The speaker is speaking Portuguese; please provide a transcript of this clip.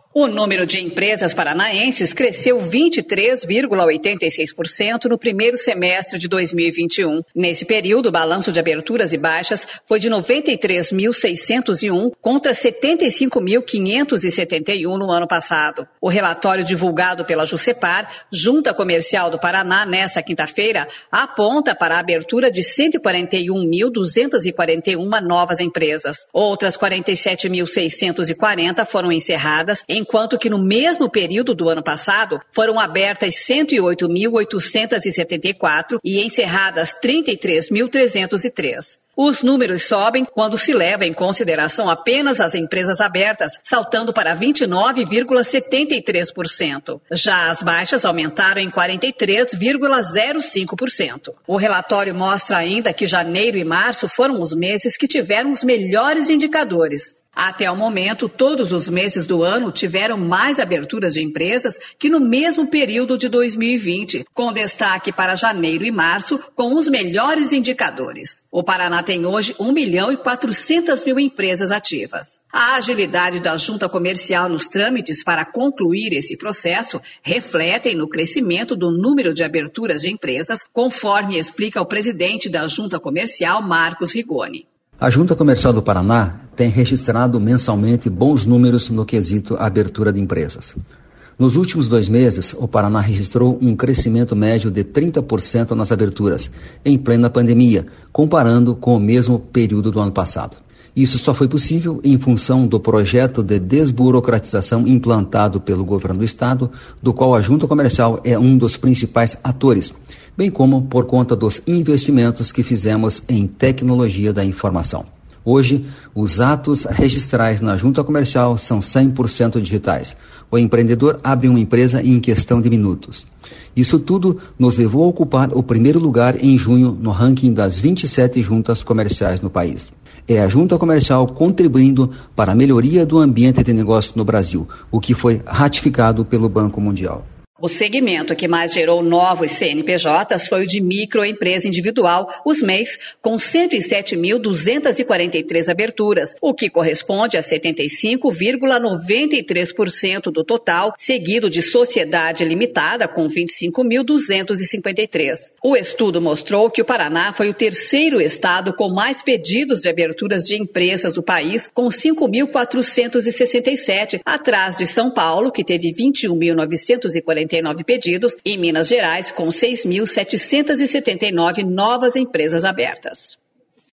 O número de empresas paranaenses cresceu 23,86% no primeiro semestre de 2021. Nesse período, o balanço de aberturas e baixas foi de 93.601 contra 75.571 no ano passado. O relatório divulgado pela Juscepar, Junta Comercial do Paraná, nesta quinta-feira, aponta para a abertura de 141.241 novas empresas. Outras 47.640 foram encerradas, enquanto que no mesmo período do ano passado foram abertas 108.874 e encerradas 33.303. Os números sobem quando se leva em consideração apenas as empresas abertas, saltando para 29,73%. Já as baixas aumentaram em 43,05%. O relatório mostra ainda que janeiro e março foram os meses que tiveram os melhores indicadores. Até o momento, todos os meses do ano tiveram mais aberturas de empresas que no mesmo período de 2020, com destaque para janeiro e março, com os melhores indicadores. O Paraná tem hoje 1.400.000 empresas ativas. A agilidade da Junta Comercial nos trâmites para concluir esse processo refletem no crescimento do número de aberturas de empresas, conforme explica o presidente da Junta Comercial, Marcos Rigoni. A Junta Comercial do Paraná tem registrado mensalmente bons números no quesito abertura de empresas. Nos últimos 2 meses, o Paraná registrou um crescimento médio de 30% nas aberturas, em plena pandemia, comparando com o mesmo período do ano passado. Isso só foi possível em função do projeto de desburocratização implantado pelo governo do estado, do qual a Junta Comercial é um dos principais atores, bem como por conta dos investimentos que fizemos em tecnologia da informação. Hoje, os atos registrais na Junta Comercial são 100% digitais. O empreendedor abre uma empresa em questão de minutos. Isso tudo nos levou a ocupar o primeiro lugar em junho no ranking das 27 juntas comerciais no país. É a Junta Comercial contribuindo para a melhoria do ambiente de negócio no Brasil, o que foi ratificado pelo Banco Mundial. O segmento que mais gerou novos CNPJs foi o de microempresa individual, os MEIs, com 107.243 aberturas, o que corresponde a 75,93% do total, seguido de sociedade limitada, com 25.253. O estudo mostrou que o Paraná foi o terceiro estado com mais pedidos de aberturas de empresas do país, com 5.467, atrás de São Paulo, que teve 21.949 pedidos, e Minas Gerais, com 6.779 novas empresas abertas.